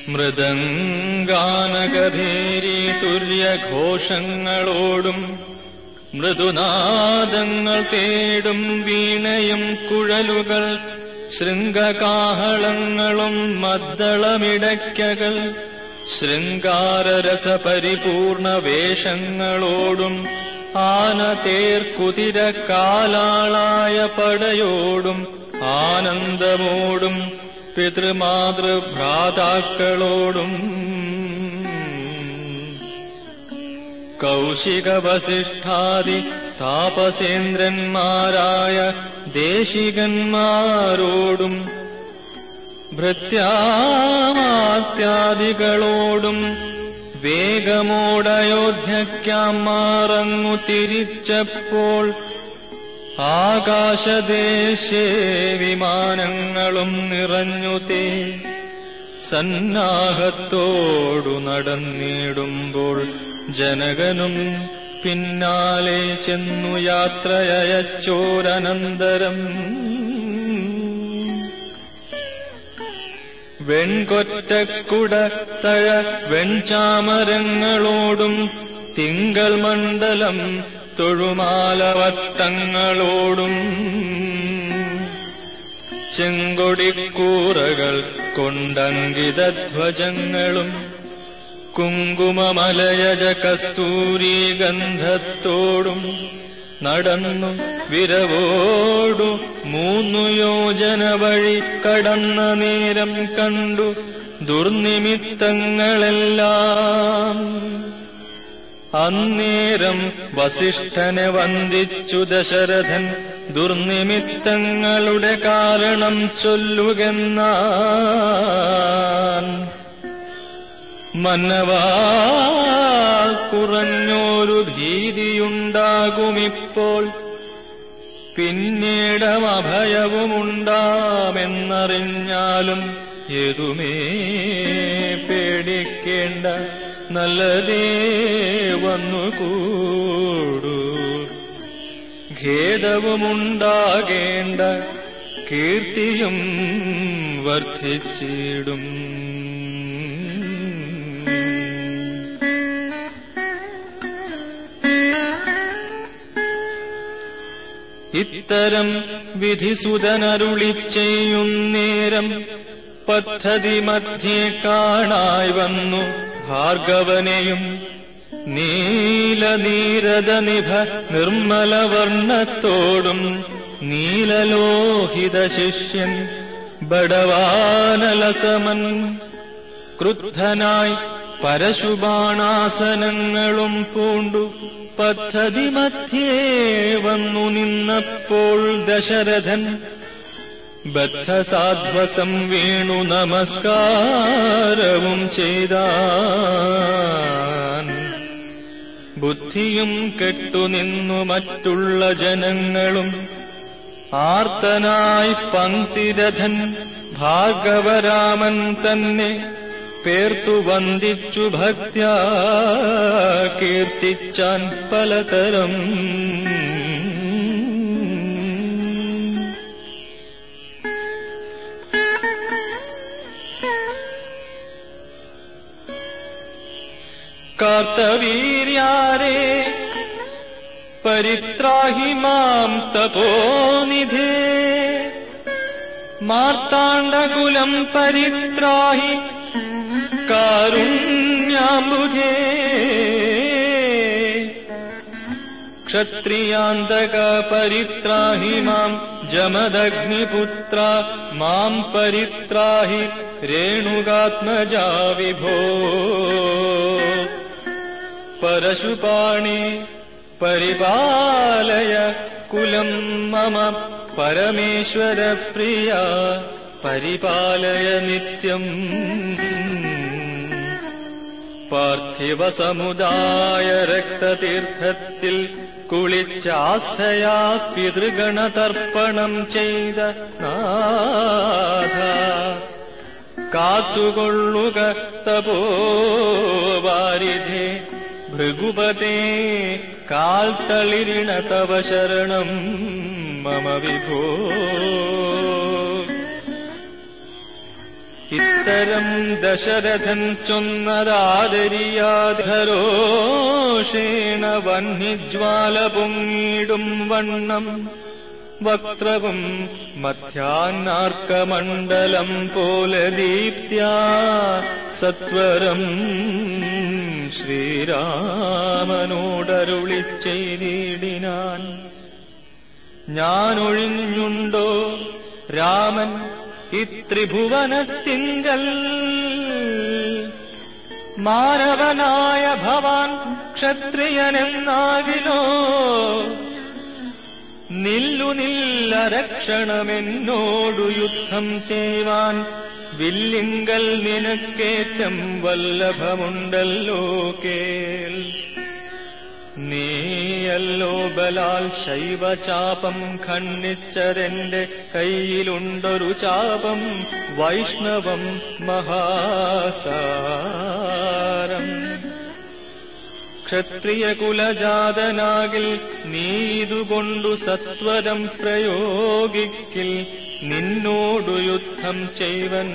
മൃദംഗാനകഭേരി തുര്യഘോഷങ്ങളോടും മൃദുനാദങ്ങൾ തേടും വീണയും കുഴലുകൾ ശൃംഗകാഹളങ്ങളും മദ്ദളമിടയ്ക്കകൾ ശൃംഗാരരസപരിപൂർണ വേഷങ്ങളോടും ആനതേർ കുതിര കാലാളായ പടയോടും ആനന്ദമോടും പിതൃമാതൃഭ്രാതാക്കളോടും കൗശിക വസിഷ്ഠാദി താപസേന്ദ്രന്മാരായ ദേശികന്മാരോടും ഭൃത്യാമാത്യാദികളോടും വേഗമോടയോധ്യയ്ക്കാം മാറങ്ങു തിരിച്ചപ്പോൾ ആകാശദേശേ വിമാനങ്ങളും നിറഞ്ഞുതേ സന്നാഹത്തോടു നടന്നിടുമ്പോൾ ജനകനും പിന്നാലെ ചെന്നു യാത്രയച്ചോരനന്തരം വെൺകൊറ്റക്കുട തഴ വെൺചാമരങ്ങളോടും തിങ്കൾ മണ്ഡലം തൊഴുമാലവട്ടങ്ങളോടും ചെങ്കൊടിക്കൂറകൾ കൊണ്ടങ്കിതധ്വജങ്ങളും കുങ്കുമമലയജ കസ്തൂരി ഗന്ധത്തോടും നടന്നു വിരവോടു 3 യോജന വഴി കടന്ന നേരം കണ്ടു ദുർനിമിത്തങ്ങളെല്ലാം. അന്നേരം വസിഷ്ഠനെ വന്ദിച്ചു ദശരഥൻ ദുർനിമിത്തങ്ങളുടെ കാരണം ചൊല്ലുകെന്നാൻ. മന്നവാ, കുറഞ്ഞോരു ഭീതിയുണ്ടാകുമിപ്പോൾ, പിന്നീടമഭയവുമുണ്ടാമെന്നറിഞ്ഞാലും ഏതുമേ പേടിക്കേണ്ട, നല്ലതേ വന്നുകൂടൂ. ഖേദവുമുണ്ടാകേണ്ട, കീർത്തിയും വർദ്ധിച്ചിടും. ഇത്തരം വിധിസുതനരുളി ചെയ്യുന്നേരം പദ്ധതി മധ്യേ കാണായി വന്നു ഭാർഗവനെയും. നീലനീരദനിഭ നിർമ്മലവർണ്ണത്തോടും നീലലോഹിത ശിഷ്യൻ ബടവാനലസമൻ ക്രുദ്ധനായി പരശുബാണാസനങ്ങളും പൂണ്ടു പദ്ധതി മധ്യേ വന്നു നിന്നപ്പോൾ ദശരഥൻ ബദ്ധസാധ്വസം വീണു നമസ്കാരവും ചെയ്താൻ. ബുദ്ധിയും കെട്ടുനിന്നു മറ്റുള്ള ജനങ്ങളും ആർത്തനായി പങ്ക്തിരഥൻ ഭാർഗവരാമൻ തന്നെ പേർത്തു വന്ദിച്ചു ഭക്ത്യാ കീർത്തിച്ചാൻ പലതരം. കാർത്തവീര്യാരേ പരിത്രാഹി മാം തപോനിധേ, മാർത്താണ്ഡകുലം പരിത്രാഹി കാരുണ്യാംബുധേ, ക്ഷത്രിയാന്തക പരിത്രാഹി മാം ജമദഗ്നിപുത്ര, മാം പരിത്രാഹി രേണുകാത്മജാ വിഭോ. പരശുപാണി പരിപാലയ കുലം മമ പരമേശ്വര പ്രിയ, പരിപാലയ നിത്യം. പാർത്ഥിവ സമുദായ രക്തതീർത്ഥത്തിൽ കുളിച്ചാസ്ഥയാ പിതൃഗണതർപ്പണം ചെയ്ത നാഥ, കാത്തുകൊള്ളുക തപോവാരിധേ ഭൃഗുപതേ, കാൽത്തളിരിണ തവ ശരണം മമ വിഭോ. ഇത്തരം ദശരഥൻ ചൊന്നതാദരിയാധരോഷേണ വഹ്നിജ്വാല പൊങ്ങിടും വണ്ണം വക്ത്രവും മധ്യാഹ്നാർക്കമണ്ഡലം പോലെ ദീപ്ത്യാ സത്വരം ശ്രീരാമനോടരുളി ചെയ്തിടിനാൻ. ഞാനൊഴിഞ്ഞുണ്ടോ രാമൻ ഇത്രിഭുവനത്തിങ്കൽ, മാനവനായ ഭവാൻ ക്ഷത്രിയനെന്നാകിലോ, നില്ലു നില്ലരക്ഷണമെന്നോടു യുദ്ധം ചെയ്യുവാൻ, വില്ലിങ്കൽ നിനക്കേറ്റം വല്ലഭമുണ്ടല്ലോ കേൾ. നീയല്ലോ ബലാൽ ശൈവചാപം ഖണ്ഡിച്ചതെന്റെ കയ്യിലുണ്ടൊരു ചാപം വൈഷ്ണവം മഹാസാരം. ക്ഷത്രിയകുലജാതനാകിൽ നീതുകൊണ്ടു സത്വരം പ്രയോഗിക്കിൽ, നിന്നോടു യുദ്ധം ചെയ്വൻ.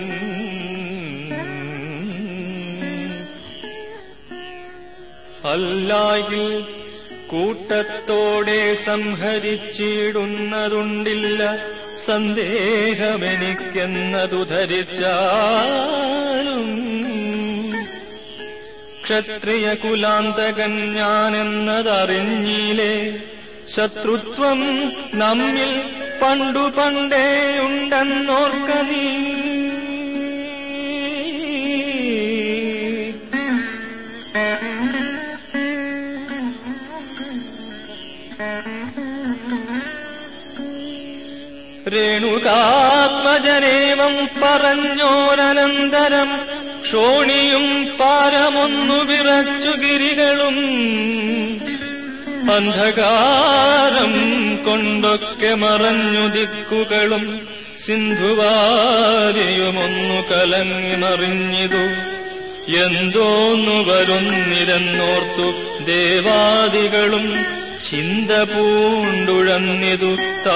അല്ലായിൽ കൂട്ടത്തോടെ സംഹരിച്ചിടുന്നതുണ്ടില്ല സന്ദേഹമെനിക്കെന്നതു ധരിച്ചാലും. ക്ഷത്രിയ കുലാന്തകൻ ഞാനെന്നതറിഞ്ഞില്ലേ, ശത്രുത്വം നമ്മിൽ പണ്ടു പണ്ടേയുണ്ടെന്നോർക്ക നീ. രേണുകാത്മജനേവം പറഞ്ഞോരനന്തരം ക്ഷോണിയും പാരമൊന്നു വിറച്ചു ഗിരികളും, അന്ധകാരം കൊണ്ടൊക്കെ മറഞ്ഞു ദിക്കുകളും, സിന്ധുവാരിയുമൊന്നു കലങ്ങി മറിഞ്ഞിതു. എന്തോന്നു വരുന്നിരെന്നോർത്തു ദേവാദികളും, ചിന്ത പൂണ്ടുഴന്നിതു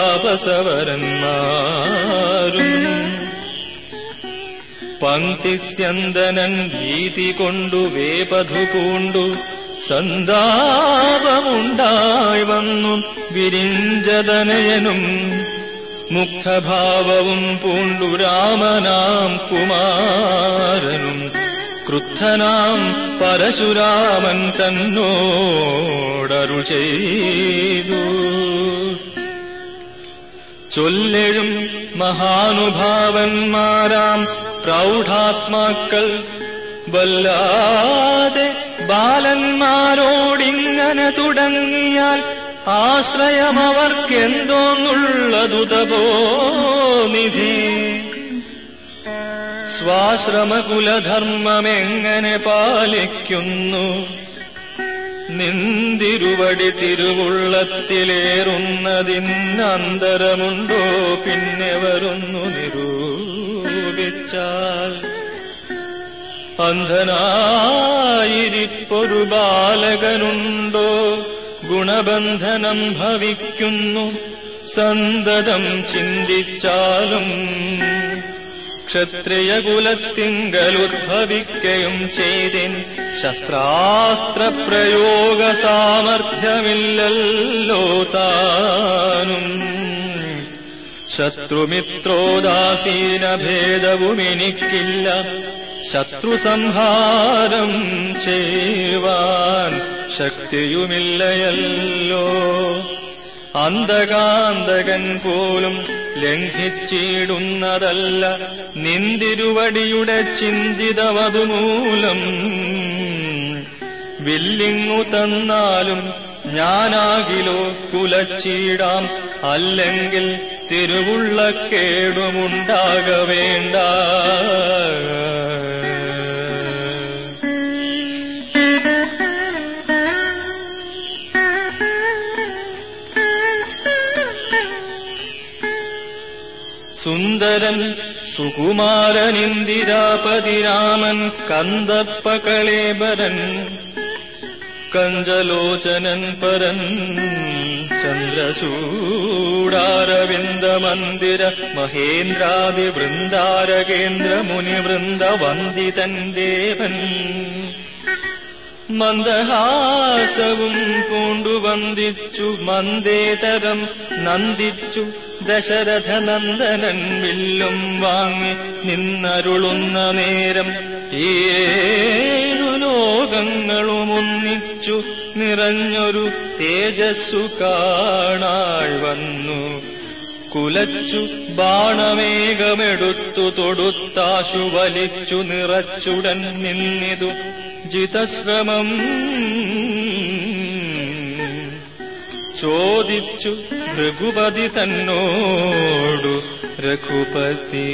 താപസവരന്മാരും. പങ്ക്തിസ്യന്തനൻ ഭീതി കൊണ്ടു വേപധു പൂണ്ടു, സന്താപമുണ്ടായി വന്നു വിരിഞ്ചതനയനും. മുഗ്ധഭാവവും പൂണ്ടു രാമനാം കുമാരനും, ക്രുദ്ധനാം പരശുരാമൻ തന്നോടരുൾ ചെയ്തു. ചൊല്ലെഴും മഹാനുഭാവന്മാരാം പ്രൗഢാത്മാക്കൾ വല്ലാതെ ബാലന്മാരോടിങ്ങനെ തുടങ്ങിയാൽ, ആശ്രയമവർക്കെന്തോന്നുള്ളതു തപോനിധി. സ്വാശ്രമകുലധർമ്മമെങ്ങനെ പാലിക്കുന്നു, നിന്തിരുവടി തിരുവുള്ളത്തിലേറുന്നതിന്നന്തരമുണ്ടോ പിന്നെ വരുന്നു നിരൂപിച്ചാൽ. അന്ധനായിരിപ്പൊരു ബാലകനുണ്ടോ, ഗുണബന്ധനം ഭവിക്കുന്നു സന്തതം ചിന്തിച്ചാലും. ക്ഷത്രിയകുലത്തിങ്കലുദ്ഭവിക്കയും ചെയ്തിൻ, ശസ്ത്രാസ്ത്രപ്രയോഗ സാമർഥ്യമില്ലല്ലോ താനും. ശത്രുമിത്രോദാസീന ഭേദവുമെനിക്കില്ല, ശത്രുസംഹാരം ചെയ്യുവാൻ ശക്തിയുമില്ലയല്ലോ. അന്തകാന്തകൻ പോലും ലംഘിച്ചിടുന്നതല്ല നിന്തിരുവടിയുടെ ചിന്തിതമതുമൂലം. വില്ലിങ്ങു തന്നാലും ഞാനാകിലോ കുലച്ചിടാം, അല്ലെങ്കിൽ തിരുവുള്ളക്കേടുമുണ്ടാകവേണ്ട. സുന്ദരൻ സുകുമാരനിന്ദിരാപതി രാമൻ കന്ദപ്പ കളേബരൻ, കഞ്ചലോചനൻ പരൻ ചന്ദ്രചൂടാരവിന്ദമന്ദിര മഹേന്ദ്രാദി വൃന്ദാരകേന്ദ്ര മുനിവൃന്ദ വന്ദിതൻ ദേവൻ മന്ദഹാസവും പൂണ്ടു വന്ദിച്ചു മന്ദേതരം നന്ദിച്ചു ദശരഥനന്ദനൻ വില്ലും വാങ്ങി നിന്നരുളുന്ന നേരം ഏഴു ലോകങ്ങളും ഒന്നിച്ചു നിറഞ്ഞൊരു തേജസ്സു കാണാൾ വന്നു കുലച്ചു ബാണമേഘമെടുത്തു തൊടുത്താശു വലിച്ചു നിറച്ചുടൻ നിന്നിതു ജിതശ്രമം ചോദിച്ചു രഘുപതി തന്നോടു രഘുപതി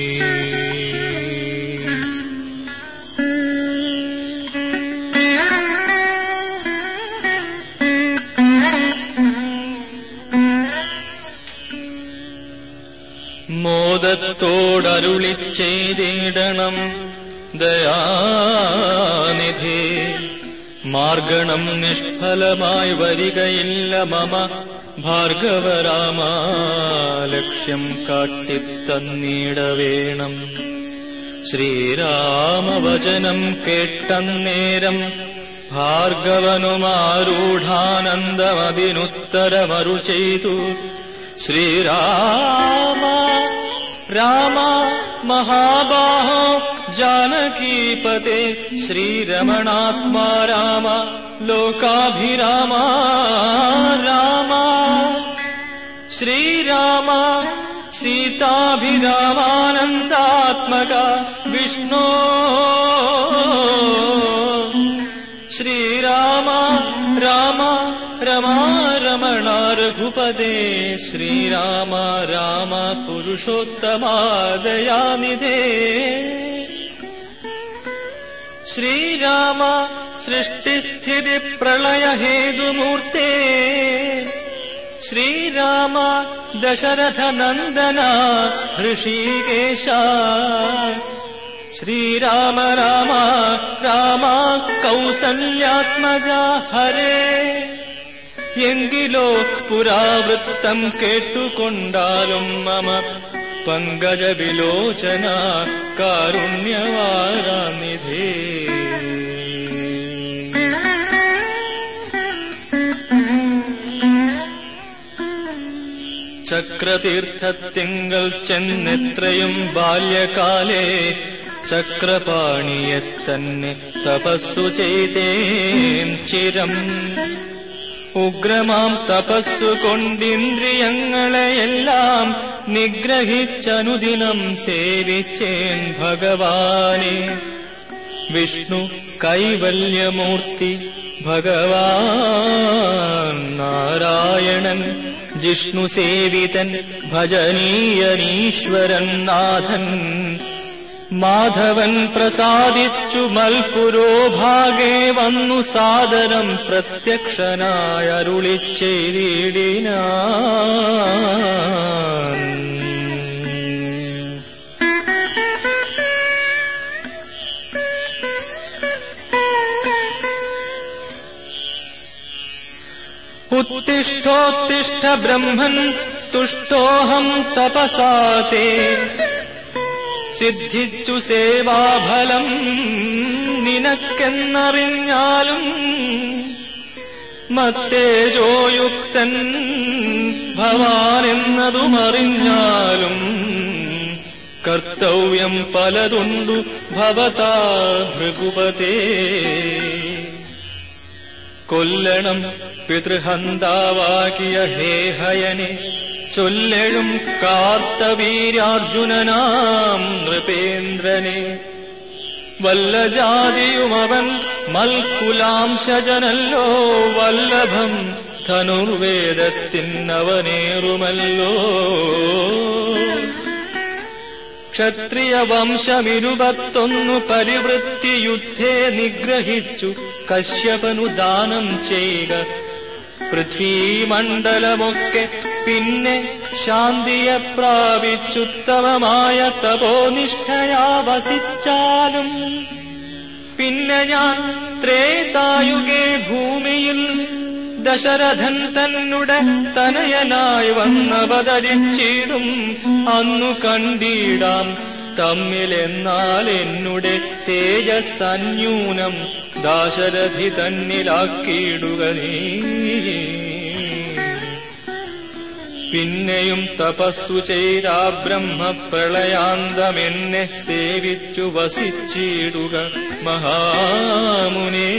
മോദത്തോടരുളി ചെയ്തിടണം ദയാനിധേ മാർഗണം നിഷ്ഫലമായി വരികയില്ല മമ ഭാർഗവരാമ ലക്ഷ്യം കാട്ടിത്തന്നീടവേണം ശ്രീരാമവചനം കേട്ടന്നേരം ഭാർഗവനുമാരൂഢാനന്ദമതിനുത്തരമരു ചെയ്തു ശ്രീരാമ രാമ മഹാബാഹോ ജാനകീപതേ ശ്രീരമണാത്മാ രാമ ലോകാഭിരാമ രാമ ശ്രീരാമ സീതാഭിരാമാനന്ദാത്മക വിഷ്ണോ ശ്രീരാമ രാമ രമാ രമണ രഘുപദേ ശ്രീരാമ രാമ പുരുഷോത്തമാ ദയാനിധേ ശ്രീരാമ സൃഷ്ടിസ്ഥിതി പ്രളയ ഹേതുമൂർത്തേ ശ്രീരാമ ദശരഥനന്ദന ഋഷികേശ ശ്രീരാമ രാമ രാമ കൗസല്യാത്മജ ഹരേ എങ്കിലോ പുരാവൃത്തം കേട്ടുകൊണ്ടാലും മമ പങ്കജവിലോചന കാരുണ്യവാരാനിധേ ചക്രതീർത്ഥത്തിങ്കൽ ചെന്നെത്രയും ബാല്യകാലേ ചക്രപാണിയെ തന്നെ തപസ്സു ചെയ്തേൻ ചിരം ഉഗ്രമാം തപസ്സു കൊണ്ടിന്ദ്രിയങ്ങളെയെല്ലാം നിഗ്രഹിച്ചനുദിനം സേവിച്ചേൻ ഭഗവാനെ വിഷ്ണു കൈവല്യമൂർത്തി ഭഗവാൻ നാരായണൻ ജിഷ്ണു സേവിതൻ ഭജനീയനീശ്വരൻ നാഥൻ മാധവൻ പ്രസാദിച്ചു മൽപുരോഭാഗേ വന്നു സാദരം പ്രത്യക്ഷനായ അരുളി ചെയ്തിടിനാൻ ഉത്തിഷ്ഠോത്തിഷ്ഠ ബ്രഹ്മൻ തുഷ്ടോഹം തപസാ തേ സിദ്ധിച്ചു സേവാഫലം നിനക്കെന്നറിഞ്ഞാലും മത്തേജോയുക്തൻ ഭവാനെന്നതുമറിഞ്ഞാലും കർത്തവ്യം പലതുണ്ടു ഭവതാ ഭൃഗുപതേ കൊല്ലണം പിതൃഹന്താവാകിയ ഹേഹയനെ ചൊല്ലഴും കാർത്തവീര്യാർജുനനാം നൃപേന്ദ്രനെ വല്ല ജാതിയുമവൻ മൽക്കുലാംശജനല്ലോ വല്ലഭം ധനുർവേദത്തിനവനേറുമല്ലോ ക്ഷത്രിയ വംശമിരുപത്തൊന്നു പരിവൃത്തി യുദ്ധേ നിഗ്രഹിച്ചു കശ്യപനു ദാനം ചെയ്യുക പൃഥ്വീമണ്ഡലമൊക്കെ പിന്നെ ശാന്തിയെ പ്രാപിച്ചുത്തമമായ തപോനിഷ്ഠയാ വസിച്ചാലും പിന്നെ ഞാൻ ത്രേതായുഗേ ഭൂമിയിൽ ദശരഥൻ തന്നുടെ തനയനായി വന്നവതരിച്ചിടും. അന്നു കണ്ടിടാം തമ്മിലെന്നാൽ എന്നുടെ തേജസ്സന്യൂനം ദാശരഥി തന്നിലാക്കിയിടുക നീ. പിന്നെയും തപസ്സു ചെയ്താ ബ്രഹ്മപ്രളയാന്തമെന്നെ സേവിച്ചു വസിച്ചിടുക മഹാമുനേ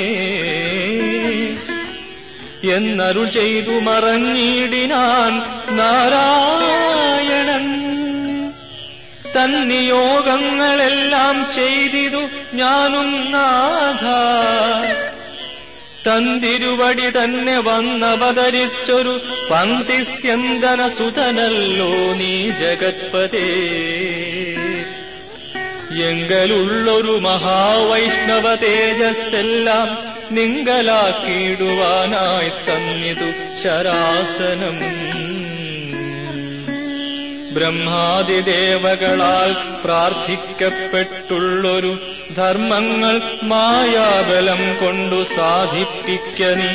എന്നരുൾ ചെയ്തു മറഞ്ഞിടിനാൻ നാരായണൻ. തന്നിയോഗങ്ങളെല്ലാം ചെയ്തിതു ഞാനും നാഥ. തന്തിരുവടി തന്നെ വന്നവതരിച്ചൊരു പങ്ക്തിസ്യന്തന സുതനല്ലോ നീ ജഗത്പതേ. എങ്കലുള്ളൊരു മഹാവൈഷ്ണവ തേജസ്സെല്ലാം നിങ്കലാക്കിയിടുവാനായി തന്നിതു ശരാസനം. ബ്രഹ്മാദിദേവകളാൽ പ്രാർത്ഥിക്കപ്പെട്ടുള്ളൊരു ധർമ്മങ്ങൾ മായാബലം കൊണ്ടു സാധിപ്പിക്ക നീ.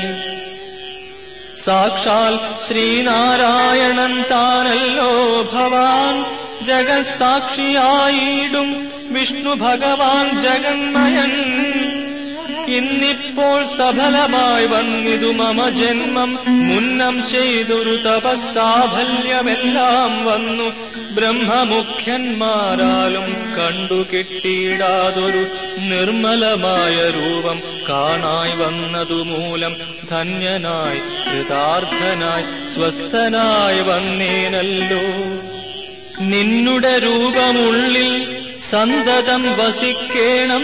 സാക്ഷാൽ ശ്രീനാരായണൻ താനല്ലോ ഭവാൻ. ജഗത്സാക്ഷിയായിടും വിഷ്ണു ഭഗവാൻ ജഗന്മയൻ. ഇന്നിപ്പോൾ സഫലമായി വന്നിതു മമ ജന്മം. മുന്നം ചെയ്തൊരു തപസ്സാഫല്യമെല്ലാം വന്നു ബ്രഹ്മമുഖ്യന്മാരാലും കണ്ടുകിട്ടിയിടാതൊരു നിർമ്മലമായ രൂപം കാണായി വന്നതുമൂലം ധന്യനായി കൃതാർത്ഥനായി സ്വസ്ഥനായി വന്നേനല്ലോ. നിന്നുടെ രൂപമുള്ളിൽ സന്തതം വസിക്കേണം.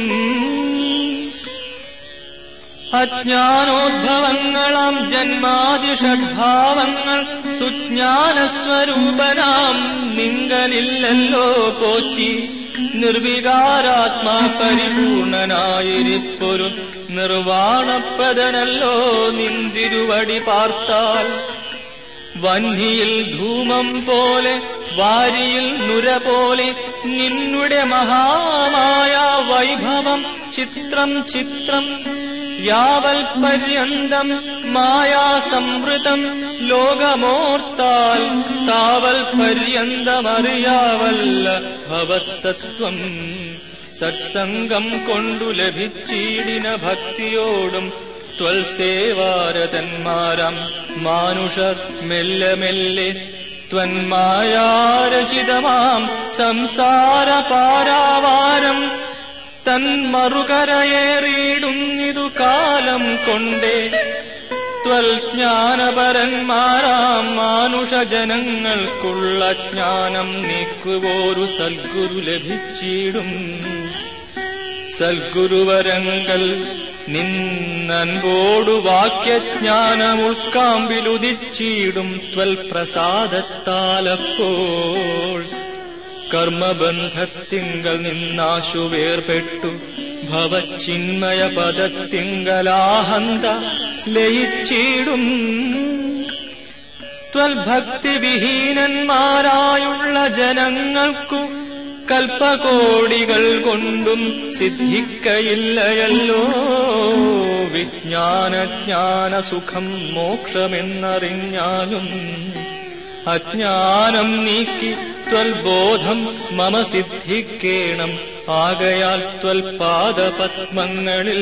അജ്ഞാനോദ്ഭവങ്ങളാം ജന്മാദിഷഡ്ഭാവങ്ങൾ സുജ്ഞാനസ്വരൂപനാം നിങ്കലില്ലല്ലോ പോറ്റി. നിർവികാരാത്മാ പരിപൂർണനായിരിപ്പൊരു നിർവാണപ്രദനല്ലോ നിന്തിരുവടി പാർത്താൽ. വന്ഹിയിൽ ധൂമം പോലെ വാരിയിൽ നുര പോലെ നിന്നുടെ മഹാമായ വൈഭവം ചിത്രം ചിത്രം. യാവൽ പര്യന്തം മായാസംവൃതം ലോകമോർത്താൽ താവൽ പര്യന്തമറിയാവല്ല ഭവത്തത്വം. സത്സംഗം കൊണ്ടു ലഭിച്ചിടിന ഭക്തിയോടും ത്വൽസേവാരതന്മാരാം മാനുഷർ മെല്ലെ മെല്ലെ ത്വന്മായാരചിതമാം സംസാര പാരാവാരം തന്മറുകരയേറിയിടുന്നിതു കാലം കൊണ്ടേ. ത്വൽജ്ഞാനപരന്മാരാം മാനുഷജനങ്ങൾക്കുള്ള ജ്ഞാനം നീക്കുവോരു സദ്ഗുരു ലഭിച്ചിടും. സദ്ഗുരുവരങ്ങൾ നിന്നൻപോടു വാക്യജ്ഞാനം ഉൾക്കാമ്പിലുദിച്ചിടും ത്വൽപ്രസാദത്താലപ്പോൾ. കർമ്മബന്ധത്തിങ്കൽ നിന്നാശു വേർപെട്ടു ഭവച്ചിന്മയ പദത്തിങ്കലാഹന്ത ലയിച്ചിടും. ത്വൽഭക്തിവിഹീനന്മാരായുള്ള ജനങ്ങൾക്കു കൽപ്പകോടികൾ കൊണ്ടും സിദ്ധിക്കയില്ലയല്ലോ വിജ്ഞാനജ്ഞാനസുഖം മോക്ഷമെന്നറിഞ്ഞാലും. അജ്ഞാനം നീക്കി ത്വൽബോധം മമ സിദ്ധിക്കേണം. ആകയാൽ ത്വൽപാദപത്മങ്ങളിൽ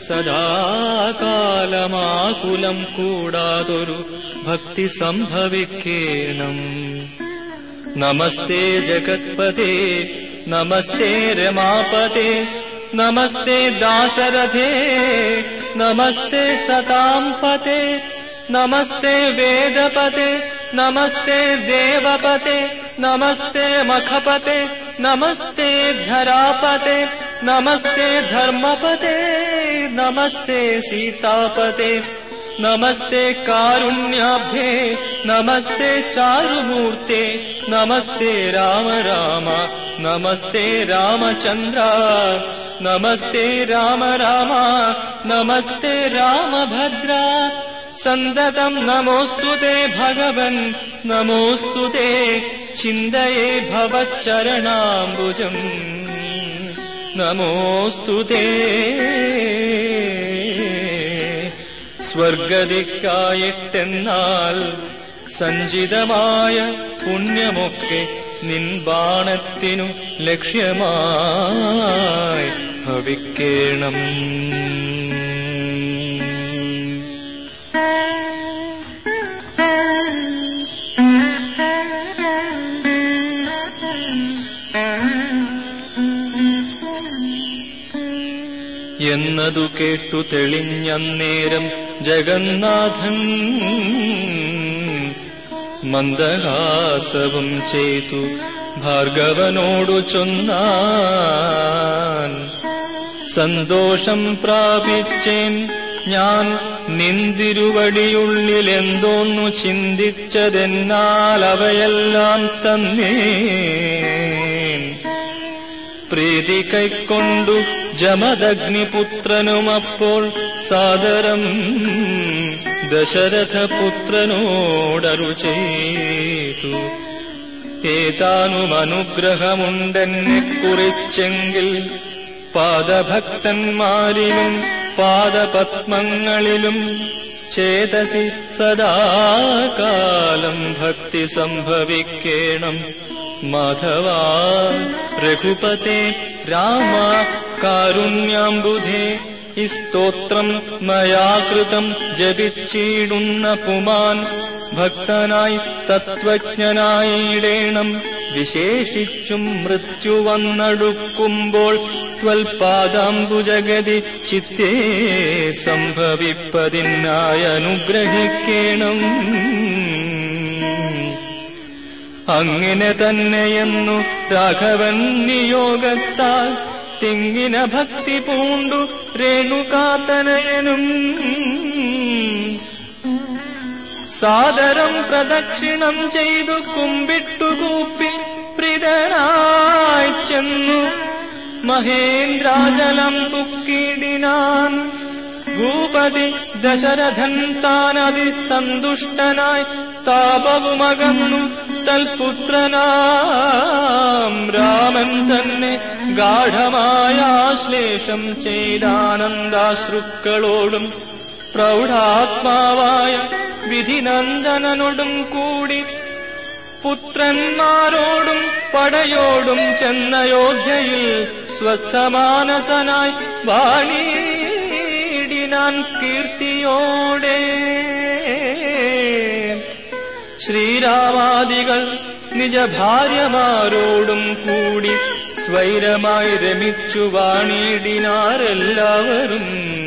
സദാകാലമാകുലം കൂടാതൊരു ഭക്തി സംഭവിക്കേണം. നമസ്തേ ജഗത്പതേ നമസ്തേ രമാപതേ നമസ്തേ ദാശരഥേ നമസ്തേ സതാംപതേ നമസ്തേ വേദപതേ നമസ്തേ ദേവപതേ നമസ്തേ മഖപതേ നമസ്തേ ധരാപതേ നമസ്തേ ധർമ്മപതേ നമസ്തേ സീതാപതേ നമസ്തേ കാരുണ്യാഭ്യേ നമസ്തേ ചാരുമൂർത്തേ നമസ്തേ രാമ രാമ നമസ്തേ രാമചന്ദ്ര നമസ്തേ രാമ രാമ നമസ്തേ രാമഭദ്ര. സന്തതം നമോസ്തുതേ ഭഗവൻ നമോസ്തുതേ ചിന്തയേ ഭവച്ചരണാംബുജം. നമോസ്തുതേ. സ്വർഗദിക്കായിട്ടെന്നാൽ സഞ്ചിതമായ പുണ്യമൊക്കെ നിൻ ബാണത്തിനു ലക്ഷ്യമായി ഭവിക്കേണം. എന്നതു കേട്ടു തെളിഞ്ഞന്നേരം ജഗന്നാഥൻ മന്ദഹാസവും ചെയ്തു ഭാർഗവനോടു ചൊന്നാൻ. സന്തോഷം പ്രാപിച്ചേൻ ഞാൻ നിന്തിരുവടിയുള്ളിലെന്തോന്നു ചിന്തിച്ചതെന്നാൽ അവയെല്ലാം തന്നേൻ. പ്രീതി കൈക്കൊണ്ടു ജമദഗ്നിപുത്രനുമപ്പോൾ സാദരം ദശരഥപുത്രനോടരുൾ ചെയ്തു. ഏതാനുമനുഗ്രഹമുണ്ടെന്നെ കുറിച്ചെങ്കിൽ പാദഭക്തന്മാരിലും പാദപത്മങ്ങളിലും ചേതസി സദാകാലം ഭക്തി സംഭവിക്കേണം. മാധവ രഘുപതേ രാമ കാരുണ്യാംബുധേ ഈ സ്തോത്രം മയാ കൃതം ജപിച്ചിടുന്ന പുമാൻ ഭക്തനായി തത്വജ്ഞനായിടേണം. വിശേഷിച്ചും മൃത്യു വന്നടുക്കുമ്പോൾ ത്വൽപാദാംബുജഗതി ചിത്തേ സംഭവിപ്പതിനായി അനുഗ്രഹിക്കേണം. അങ്ങനെ തന്നെയെന്നു രാഘവൻ നിയോഗത്താൽ തിങ്ങിന ഭക്തി പൂണ്ടു രേണുകാതനയനും സാദരം പ്രദക്ഷിണം ചെയ്തു കുമ്പിട്ടുകൂപ്പി പ്രീതനായി ചെന്നു മഹേന്ദ്രാചലം പുക്കിടിനാൻ. ഭൂപതി ദശരഥൻ താനതി സന്തുഷ്ടനായി താപവുമകന്നു തൽപുത്രനാം രാമൻ തന്നെ ഗാഢമായ ആശ്ലേഷം ചെയ്താനന്ദാശ്രുക്കളോടും പ്രൗഢാത്മാവായ വിധിനന്ദനനോടും കൂടി പുത്രന്മാരോടും പടയോടും ചെന്നയോധ്യയിൽ സ്വസ്ഥമാനസനായി വാണിടിനാൻ കീർത്തിയോടെ. ശ്രീരാമാദികൾ നിജഭാര്യമാരോടും കൂടി സ്വൈരമായി രമിച്ചു വാണിടിനാരെല്ലാവരും.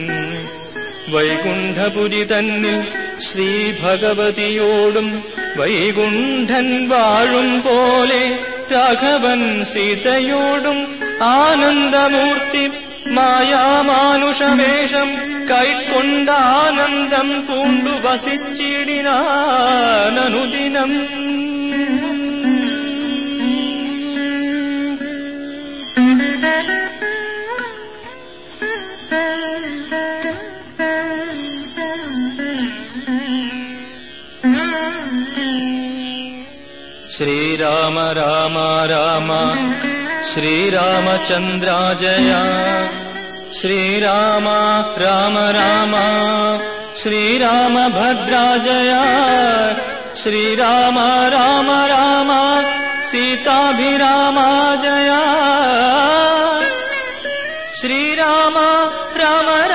വൈകുണ്ഠപുരി തന്നിൽ ശ്രീഭഗവതിയോടും വൈകുണ്ഠൻ വാഴും പോലെ രാഘവൻ സീതയോടും ആനന്ദമൂർത്തി മായാമാനുഷവേഷം കൈക്കൊണ്ടാനന്ദം പൂണ്ടു വസിച്ചിടിനാനനുദിനം. ശ്രീരാമ രാമ രാമ ശ്രീരാമചന്ദ്ര ജയ. ശ്രീരാമ രാമ രാമ ശ്രീരാമഭദ്ര ജയ. ശ്രീരാമ രാമ രാമ സീതാഭിരാമ ജയ. ശ്രീരാമ രാമ